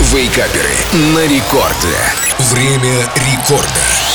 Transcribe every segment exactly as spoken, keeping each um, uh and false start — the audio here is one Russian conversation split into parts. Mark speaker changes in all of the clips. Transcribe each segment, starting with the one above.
Speaker 1: Вейкаперы на рекорде. Время рекорда.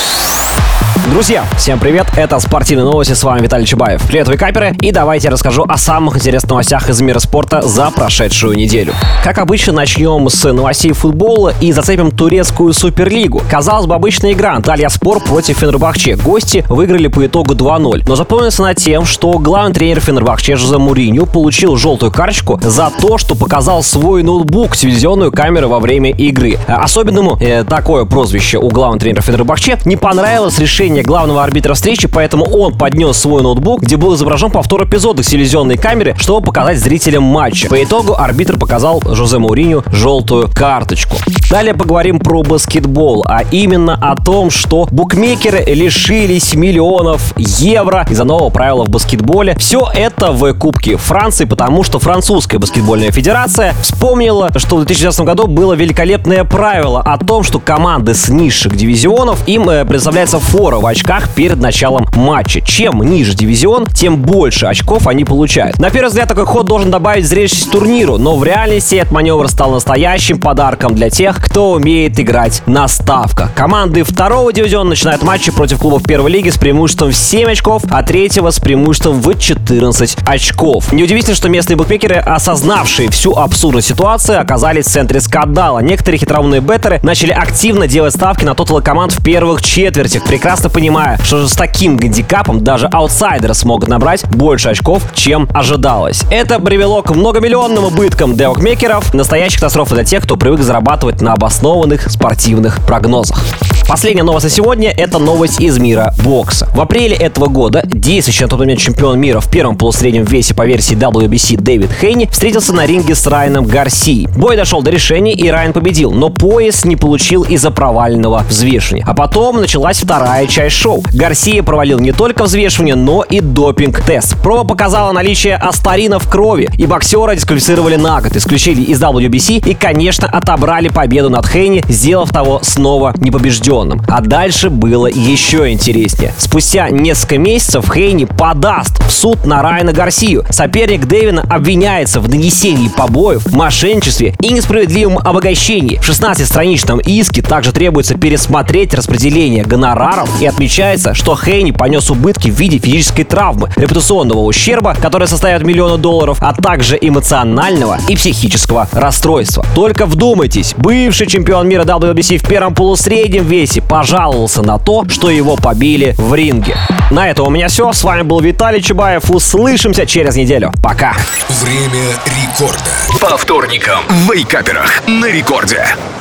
Speaker 2: Друзья, всем привет, это спортивные новости, с вами Виталий Чубаев. Привет, вейкаперы, и давайте я расскажу о самых интересных новостях из мира спорта за прошедшую неделю. Как обычно, начнем с новостей футбола и зацепим турецкую суперлигу. Казалось бы, обычная игра, Антальяспор против Фенербахче. Гости выиграли по итогу два ноль, но запомнится над тем, что главный тренер Фенербахче Жозе Муриньо получил желтую карточку за то, что показал свой ноутбук в телевизионную камеру во время игры. Особенному э, такое прозвище у главного тренера Фенербахче не понравилось решение главного арбитра встречи, поэтому он поднес свой ноутбук, где был изображен повтор эпизода с телевизионной камеры, чтобы показать зрителям матча. По итогу арбитр показал Жозе Муриньо желтую карточку. Далее поговорим про баскетбол, а именно о том, что букмекеры лишились миллионов евро из-за нового правила в баскетболе. Все это в Кубке Франции, потому что французская баскетбольная федерация вспомнила, что в две тысячи девятнадцатом году было великолепное правило о том, что команды с низших дивизионов им э, предоставляется фора в очках перед началом матча. Чем ниже дивизион, тем больше очков они получают. На первый взгляд, такой ход должен добавить зрелищность турниру, но в реальности этот маневр стал настоящим подарком для тех, кто умеет играть на ставках. Команды второго дивизиона начинают матчи против клубов первой лиги с преимуществом в семь очков, а третьего с преимуществом в четырнадцать очков. Неудивительно, что местные букмекеры, осознавшие всю абсурдность ситуации, оказались в центре скандала. Некоторые хитроумные беттеры начали активно делать ставки на тоталы команд в первых четвертях, прекрасно понимая, что же с таким гандикапом даже аутсайдеры смогут набрать больше очков, чем ожидалось. Это привело к многомиллионным убыткам для букмекеров, настоящая катастрофа для тех, кто привык зарабатывать на обоснованных спортивных прогнозах. Последняя новость на сегодня — это новость из мира бокса. В апреле этого года действующий на тот момент чемпион мира в первом полусреднем весе по версии дабл ю би си Дэвид Хейни встретился на ринге с Райаном Гарсией. Бой дошел до решения, и Райан победил, но пояс не получил из-за провального взвешивания. А потом началась вторая часть шоу. Гарсия провалил не только взвешивание, но и допинг-тест. Проба показала наличие астарина в крови, и боксера дисквалифицировали на год, исключили из дабл ю би си и, конечно, отобрали победу над Хейни, сделав того снова непобежденным. А дальше было еще интереснее. Спустя несколько месяцев Хейни подаст в суд на Райана Гарсию. Соперник Дэвина обвиняется в нанесении побоев, мошенничестве и несправедливом обогащении. В шестнадцатистраничном иске также требуется пересмотреть распределение гонораров, и отмечается, что Хейни понес убытки в виде физической травмы, репутационного ущерба, который составит миллионы долларов, а также эмоционального и психического расстройства. Только вдумайтесь, бывший чемпион мира дабл ю би си в первом полусреднем весе пожаловался на то, что его побили в ринге. На этом у меня все. С вами был Виталий Чубаев. Услышимся через неделю. Пока.
Speaker 1: Время рекорда. По вторникам в Вейкаперах на рекорде.